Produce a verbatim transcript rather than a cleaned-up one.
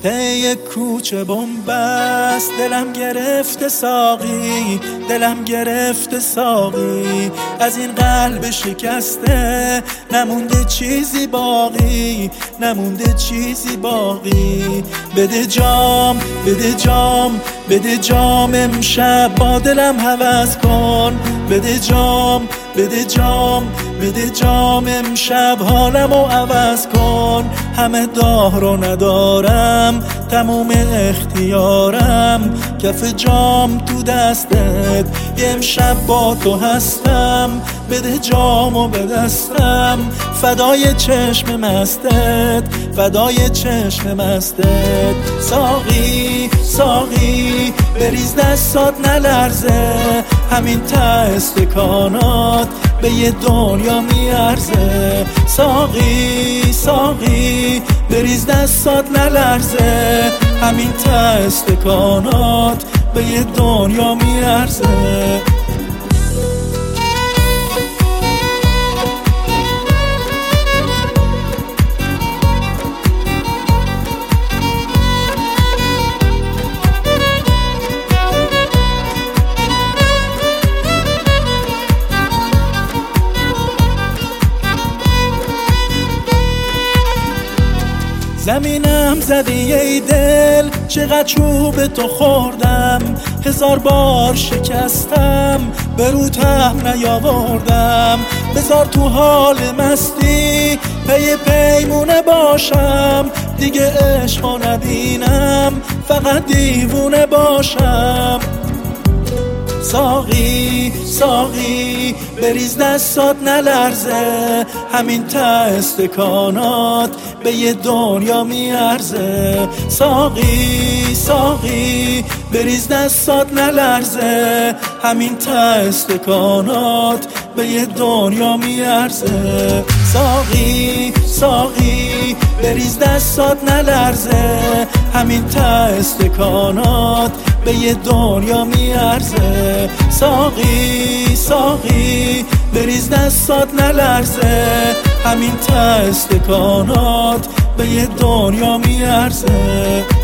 پی کوچه بنبست، دلم گرفته ساقی، دلم گرفته ساقی. از این قلب شکسته نمونده چیزی باقی، نمونده چیزی باقی. بده جام، بده جام، بده جام امشب با دلم هوس کن. بده جام، بده جام، بده جام امشب حالمو عوض کن. همه داه رو ندارم، تموم اختیارم، کف جام تو دستت، یه امشب با تو هستم. بده جامو به دستم، فدای چشم مستت، فدای چشم مستت. ساقی، ساقی بریز دستات نلرزه، همین ته استکانات به یه دنیا میارزه. ساقی، ساقی بریز دستات نلرزه، همین ته استکانات به یه دنیا میارزه. زمینم زدی ای دل، چقدر چوب تو خوردم، هزار بار شکستم، به رو ته نیاوردم. بذار تو حال مستی پی پیمونه باشم، دیگه عشقا نبینم، فقط دیوونه باشم. ساقی، ساقی بریز دستات نلرزه، همین ته استکانات به یه دنیا میارزه. ساقی، ساقی بریز دستات نلرزه، همین ته استکانات به یه دنیا میارزه. ساقی، ساقی بریز دستات نلرزه، همین ته استکانات به یه دنیا میارزه. ساقی، ساقی بریز دستات نلرزه، همین ته استکانات به یه دنیا میارزه.